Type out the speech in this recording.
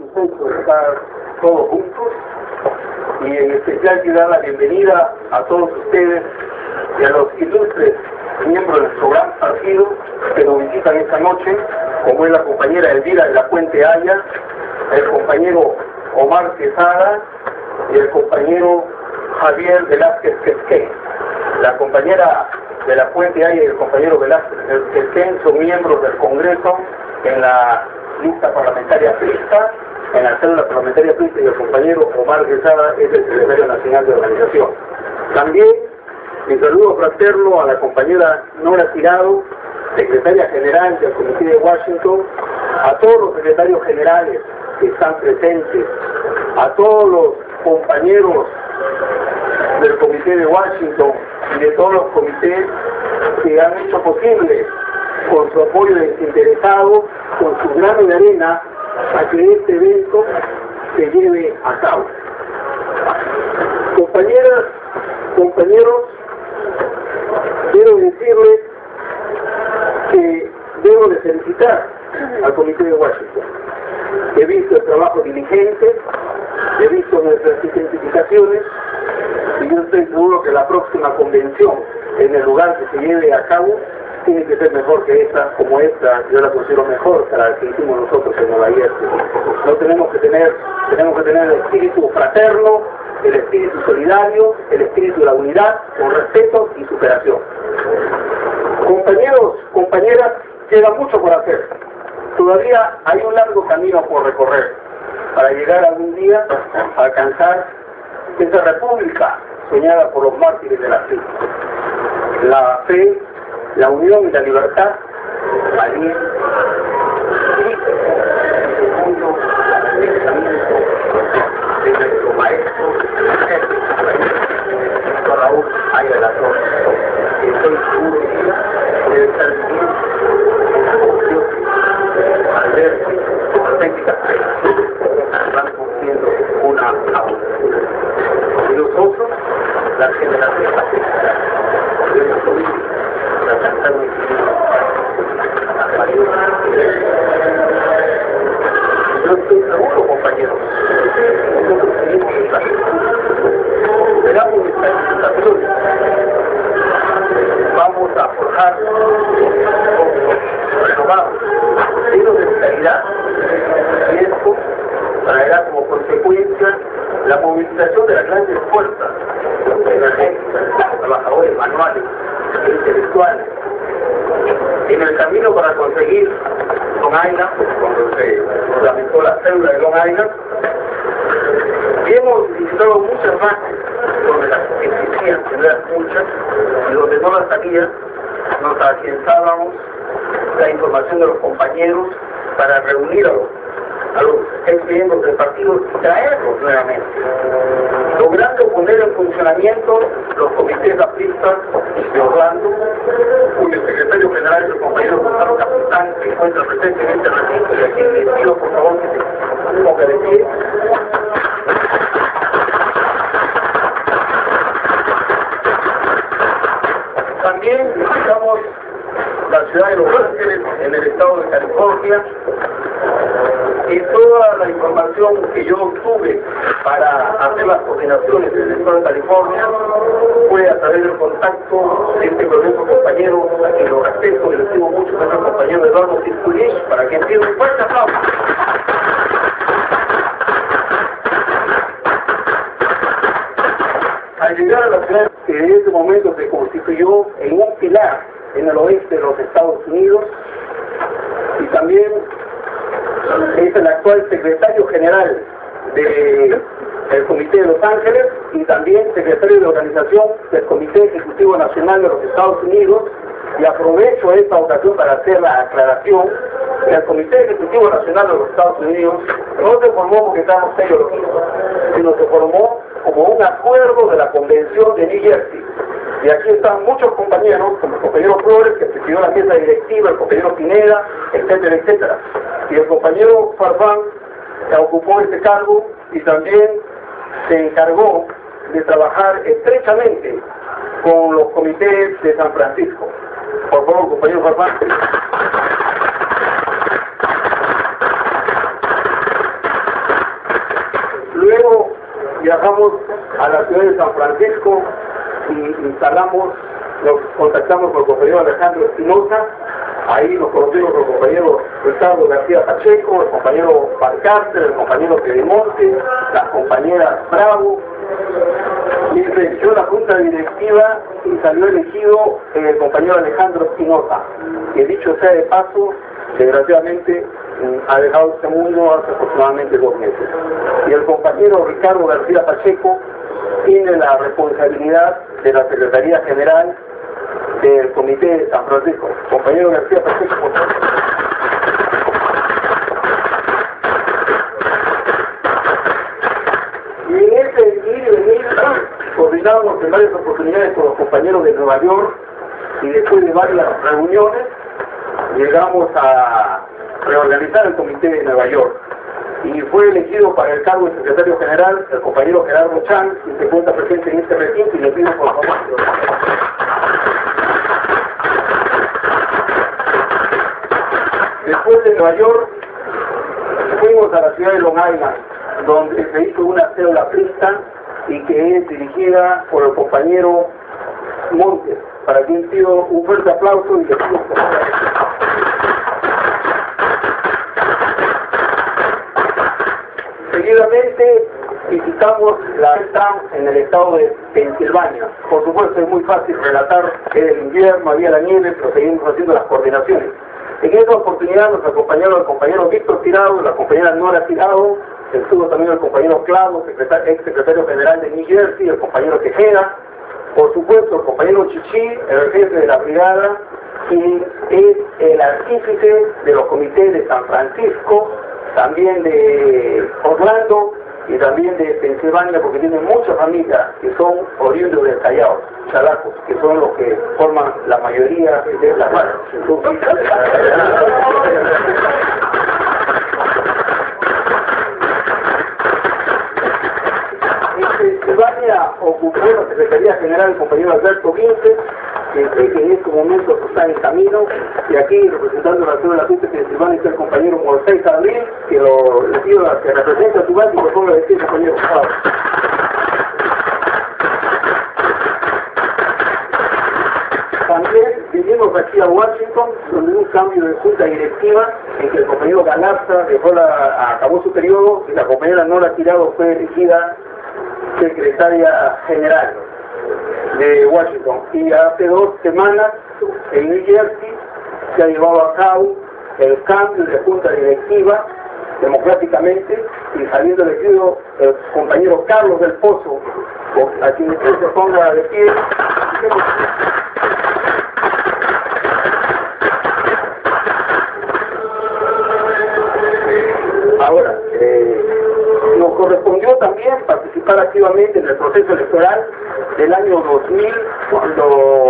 satisfecho de estar todos juntos y en especial quiero dar la bienvenida a todos ustedes y a los ilustres miembros de nuestro gran partido que nos visitan esta noche, como es la compañera Elvira de la Puente Aya, el compañero Omar Quesada y el compañero Javier Velázquez Quezquén. La compañera de la Puente Aya y el compañero Velázquez Quezquén son miembros del Congreso en la lista parlamentaria PRISTA, en la célula parlamentaria PRISTA, y el compañero Omar Quesada es el secretario nacional de organización. También mi saludo fraterno a la compañera Nora Tirado, secretaria general del Comité de Washington, a todos los secretarios generales que están presentes, a todos los compañeros del Comité de Washington y de todos los comités que han hecho posible, con su apoyo desinteresado, con su grano de arena, a que este evento se lleve a cabo. Compañeras, compañeros, quiero decirles que debo de felicitar al Comité de Washington. He visto el trabajo diligente, he visto nuestras identificaciones, y yo estoy seguro que la próxima convención, en el lugar que se lleve a cabo, tiene que ser mejor que esta, como esta, yo la considero mejor que la que hicimos nosotros en Nueva Jersey. No tenemos que tener el espíritu fraterno, el espíritu solidario, el espíritu de la unidad, con respeto y superación. Compañeros, compañeras, queda mucho por hacer. Todavía hay un largo camino por recorrer para llegar algún día a alcanzar esa república soñada por los mártires de la fe. La fe, la unión y la libertad, allí segundo pensamiento de nuestro maestro Raúl Aya de la Torre, que estoy seguro que debe estar viviendo al ver sus auténticas fe van cumpliendo una aula. Y nosotros, las generaciones de nuestro vida, la cantar muy yo estoy seguro, compañeros, nosotros seguimos en la esperamos nuestras instituciones, vamos a forjar renovados, llenos de vitalidad, y esto traerá como consecuencia la movilización de las grandes fuerzas energéticas, trabajadores manuales e intelectuales, en el camino para conseguir Long Island, cuando se fundamentó la célula de Long Island, y hemos visitado muchas bases donde las existían, que no eran muchas, y donde no las había, nos afianzábamos la información de los compañeros para reunir a los ex miembros del partido y traerlos nuevamente, logrando poner en funcionamiento los comités apristas de Orlando, cuyo secretario general es el compañero Gonzalo Capitán, que encuentra presente en este recinto, y aquí les pido por favor que se ponga de pie. También visitamos la ciudad de Los Ángeles, en el estado de California, y toda la información que yo obtuve para hacer las coordinaciones en el estado de California fue a través del contacto de este glorioso compañero, a quien lo respeto y lo estimo mucho, nuestro compañero Eduardo Cisculich, para quien pido un fuerte aplauso. Al llegar a la ciudad que en ese momento se constituyó en un pilar en el oeste de los Estados Unidos, y también es el actual secretario general del Comité de Los Ángeles y también secretario de organización del Comité Ejecutivo Nacional de los Estados Unidos, y aprovecho esta ocasión para hacer la aclaración que el Comité Ejecutivo Nacional de los Estados Unidos no se formó porque estábamos ideologías, sino se formó como un acuerdo de la Convención de New Jersey. Y aquí están muchos compañeros, como el compañero Flores, que presidió la mesa directiva, el compañero Pineda, etcétera, etcétera. Y el compañero Farfán ocupó este cargo y también se encargó de trabajar estrechamente con los comités de San Francisco. Por favor, compañero Farfán. viajamos a la ciudad de San Francisco y nos contactamos con el compañero Alejandro Espinosa. Ahí nos conocimos con el compañero Ricardo García Pacheco, el compañero Valcárcel, el compañero Piedemonte, las compañeras Bravo. Y se eligió la junta directiva y salió elegido el compañero Alejandro Espinosa, que dicho sea de paso, desgraciadamente ha dejado este mundo hace aproximadamente 2 meses. Y el compañero Ricardo García Pacheco tiene la responsabilidad de la Secretaría General del Comité de San Francisco. Compañero García Pacheco, por favor. Y en ese ir y venir coordinamos en varias oportunidades con los compañeros de Nueva York y después de varias reuniones llegamos a reorganizar el Comité de Nueva York. Y fue elegido para el cargo de secretario general el compañero Gerardo Chan, que se encuentra presente en este recinto, y le pido por favor. Después de Nueva York, fuimos a la ciudad de Long Island, donde se hizo una célula Princeton y que es dirigida por el compañero Montes, para quien pido un fuerte aplauso y le pido por favor. Seguidamente visitamos la Town en el estado de Pensilvania. Por supuesto es muy fácil relatar que el invierno, había la nieve, pero seguimos haciendo las coordinaciones. En esta oportunidad nos acompañaron el compañero Víctor Tirado, la compañera Nora Tirado, estuvo también el compañero Clavo, ex secretario general de New Jersey, el compañero Tejeda, por supuesto el compañero Chichi, el jefe de la brigada, y es el artífice de los comités de San Francisco, también de Orlando y también de Pensilvania, porque tienen muchas familias que son oriundos del Callao, chalacos, que son los que forman la mayoría de las ramas. En Pensilvania ocupó la Secretaría General el compañero Alberto Vince, que en este momento está en camino, y aquí representando la ciudad de la Junta de Pensilvania está el compañero Moisés Abril, que le pido que represente a su base y por favor le decir compañero Pablo. También vinimos aquí a Washington, donde hubo un cambio de junta directiva, en que el compañero Galarza acabó su periodo y la compañera Nora Tirado fue elegida secretaria general de Washington. Y hace 2 semanas en New Jersey se ha llevado a cabo el cambio de junta directiva democráticamente y saliendo elegido el compañero Carlos del Pozo, a quien usted se ponga de pie. Ahora, nos correspondió también participar activamente en el proceso electoral del año 2000, cuando